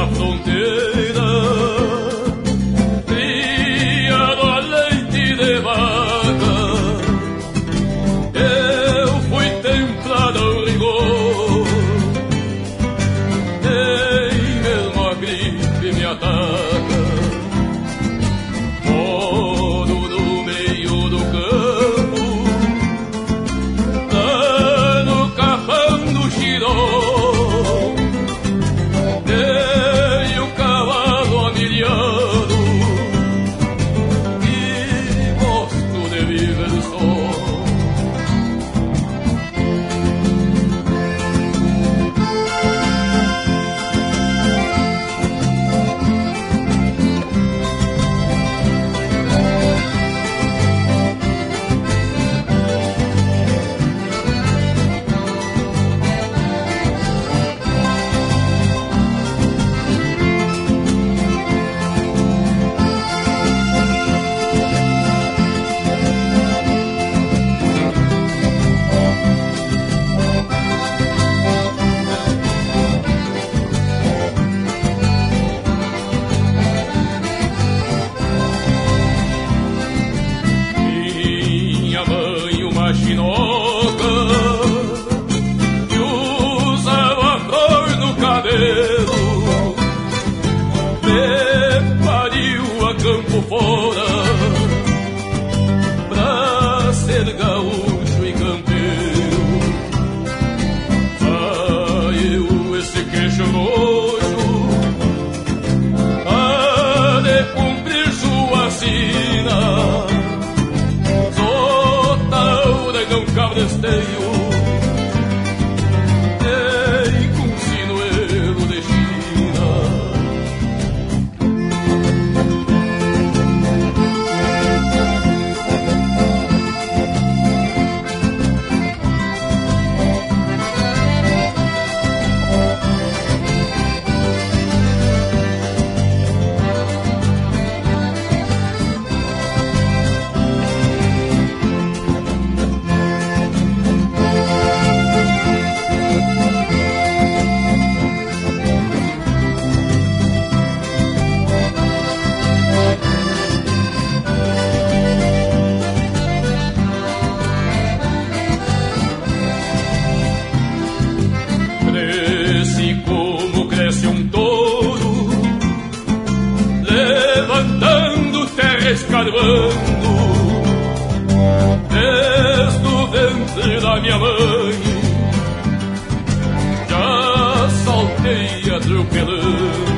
da fronteira, criado a leite de vaca, eu fui templado ao rigor, nem mesmo a gripe me ataca. Moro no meio do campo, lá no capão do Xiró. Chinoca que usava flor no cabelo, me pariu a campo fora pra ser gaúcho e campeiro. Saiu esse queixo roxo a de cumprir sua sina, não cabresteio, dei com sinuelo de China. Como cresce um touro, levantando terra, escarbando, desde o ventre da minha mãe, já saltei atropelando.